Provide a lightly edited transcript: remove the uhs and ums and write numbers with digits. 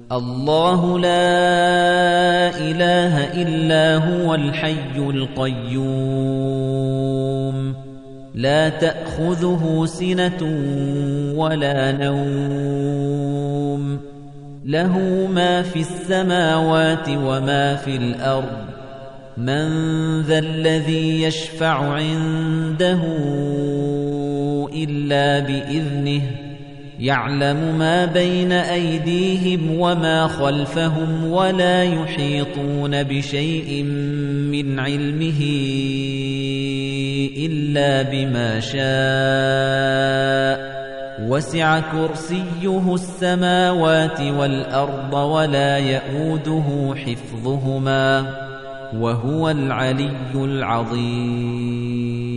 الله لا إله إلا هو الحي القيوم لا تأخذه سنة ولا نوم له ما في السماوات وما في الأرض من ذا الذي يشفع عنده إلا بإذنه يعلم ما بين أيديهم وما خلفهم ولا يحيطون بشيء من علمه إلا بما شاء وسع كرسيه السماوات والأرض ولا يئوده حفظهما وهو العلي العظيم